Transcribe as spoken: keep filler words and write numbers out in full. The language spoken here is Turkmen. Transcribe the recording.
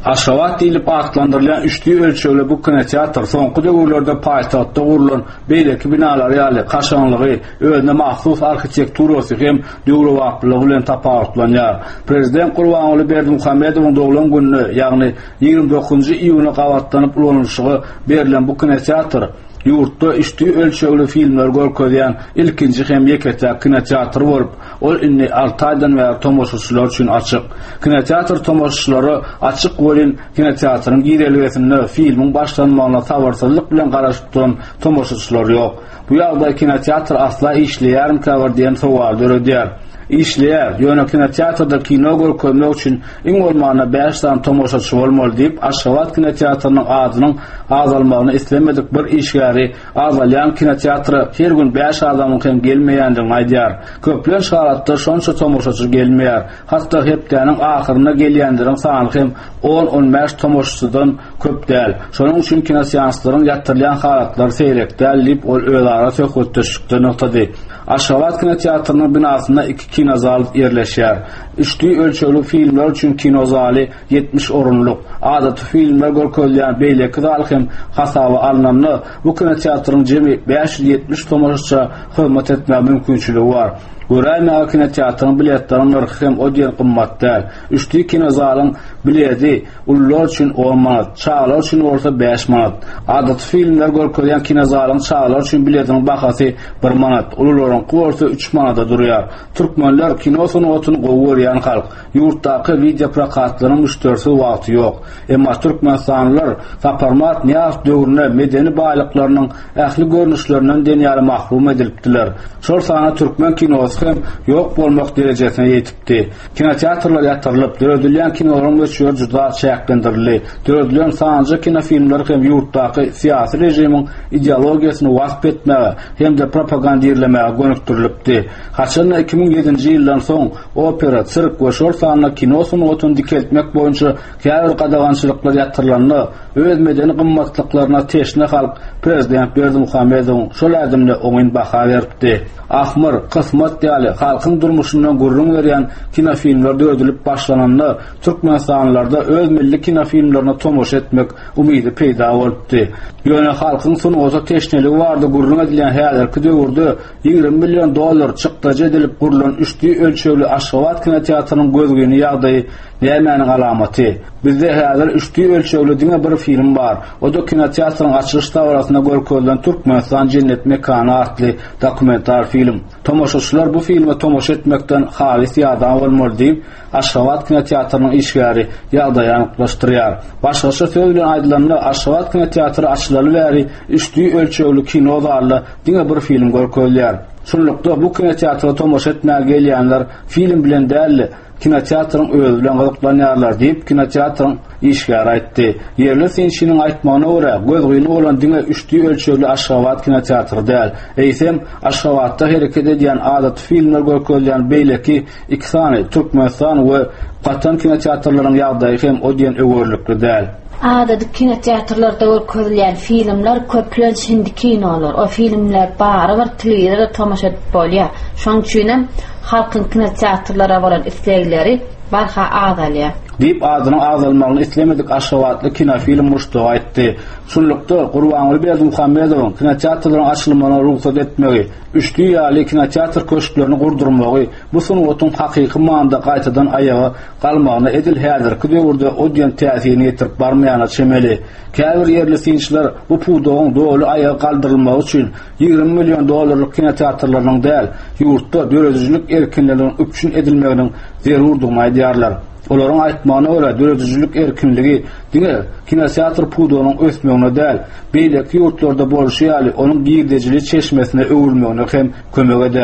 Aşgabat diýilip atlandyrılan üçdü ölçeğli bu kinoteatr soňky döwürlerde paýtagtda gurulan beýleki binalar ýaly kaşanlygy, özüne mahsus arhitekturasy hem döwre wagtlygy bilen tapawutlanýar. Prezident Gurbanuly Berdimuhammedowyň doglan gününe, ýagny ýygrimi dokuzunçy iýuny gawatlanyp ulanýyşygy berilen bu kinoteatr ýurtda üçdü ölçeğli filmler görkezýän ilkinji hem ýekete kinoteatr bolup, ol inni alty aýdan bäri tomoşaçylar üçin açyk. Kinoteatr tomoşaçylary açyk bolýan kinoteatrın gireliginde filmiň başlanmagyna sabarsızlyk bilen garaşyp duran tomoşaçylar ýok. Bu ýagdaý kinoteatr asla işleýärmi käbir diýen sowal döredýär. İşleýär, ýöne kinoteatrda kino görkezmek üçin iň bolmaganda beş tan tomoşaçy bolmaly diýip Aşgabat kinoteatrynyň adynyň azalmagyny islemedik bir işgäri azalýan kinoteatry her gün beş adamyň hem gelmeýändigini aýdýar. Köplen şaratda şonça tomoşaçy gelmeýär. Hatda hepdeniň ahyryna gelýändirin sany hem on on beş tomoşaçydan köp däl. Şonuň üçin kinoseanslaryň ýatyrylýan halatlar seýrek däl diýip ol özara söhbetdeşikde noktada. Aşgabat kinoteatrynyň binasynda iki kinozal ýerleşýär. Üçdü ölçeğli filmler üçin kinozaly yetmiş orunluk. Adaty filmler görkezýän beýleki zal hem hasaby alnanly bu kinoteatrın jemi beş yüz yetmiş tomoşaça hyzmat etme mümkinçiligi bar. Göräýme kinoteatrın biletlerinin narhy hem odýan gymmatda. Üçdü kinozalyň bileti ullar üçin on manat, çağlar üçin orta beş manat. Adaty filmler görkezýän kinozalyň çağlar üçin biletiniň bahasy bir manat, ulularyň gorsa üç manata durýar. Türkmenler kinosyny otun gowurýan halk. Ýurtdaky video prokatlaryň müşterisi wagty ýok. Emma türkmenstanlylar saparmat niýas döwrüne medeni baýlyklarynyň ähli görnüşlerinden denýäli mahrum edilipdiler. Şol sana türkmen kinosy hem ýok bolmak derejesine ýetipdi. Kinoteatrlar ýatyrylyp, döredilýän kinolaryň ölçüleri juda çäklendirildi. Döredilýän sanjy kino filmler hem ýurtdaky syýasy rejimiň ideologiýasyny wasp etmäge hem de propagandaýerlemäge gönükdirilipdi. Haçan iki bin yedinci ýyldan soň opera, sirk we şol sanly kino sunugatyn dikeltmek boýunça käbir gadagançylyklar ýatyrylany, öz medeni gymmatlyklaryna teşne halk Prezident Berdimuhammedowyň şol adamly oňyn baha beripdi. Ahmar, kısmat ýaly halkyň durmuşyndan gurrun berýän kino filmler döredilip başlanandy türkmenstanlarda öz milli kino filmlerine tomoş etmek umydy peýda bolupdy. Ýöne halkyň sunugaty teşneligi bardy, gurrun edilen häzirki döwürde ýygrimi million dollar çykdaja edilip gurulan üçdü ölçeğli Aşgabat kinoteatrynyň gözgeni ýagdaýy nämäniň alamaty? Bizde häzir üçdü ölçeğli diňe bir film bar. O da kinoteatryň açylyş dawrasyna görkezilen Türkmenistan Cennet Mekany adly dokumentar film. Tomoşaçylar bu filme tomoş etmekden halis ýadan bolmaly diýip Aşgabat kinoteatrynyň işgäri ýagdaýy anyklaşdyrýar. Başgaça söz bilen aýdylanyň Aşgabat kinoteatry açylaly bäri üçdü ölçeğli kino zally diňe bir film görkezýär. Şonlukda bu kinoteatra tomoş etmäge gelýänler film bilen däl kinoteatrın özü bilen gyzyklanýarlar diýip kinoteatrın işgäri aýtdy. Ýerli sinşiniň aýtmagyna görä, gözgüni bolan diňe üçdü ölçeğli Aşgabat kinoteatry däl. Eýsem Aşgabatda hereket edýän adaty filmler görkezýän beýleki iki sany Türkmenistan we Gatan kinoteatrlarynyň ýagdaýy hem odýan öwürlikli däl. Adaty kinoteatrlarda görkezýän filmler köplen şimdi kinolar. O filmler bary bir telewizorda tomoş edip bolýar. Şoň üçin halkyň kinoteatrlara bolan islegleri barha azalýar. Diýip adyny azalmagyny islemedik Aşgabatly kino film muştagy aýtdy. Şunlukda Gurbanuly Berdimuhammedowyň kinoteatrlaryň açylmagyna ruhsat etmegi, üçdü ýaly kinoteatr köşklerini gurdurmagy, bu sunugatyň hakyky manada gaýtadan ayaga galmagyna edil häzirki döwürde odýan täsirini ýetirip barmaýana çemeli. Käbir ýerli sinçler bu puwdogyň doly ayaga galdyrylmagy üçin ýygrimi million dollarlyk kinoteatrlaryň däl, ýurtda döredicilik erkinliginiň üpçün edilmeginiň zerurdygyny aýdýarlar. Olaryň aýtmagyna görä döredicilik erkinligi diňe kinoteatr puwdogynyň ösmegine däl, beýleki ýurtlarda bolşy ýaly onuň girdejili çeşmesine öwülmegine hem kömek eder.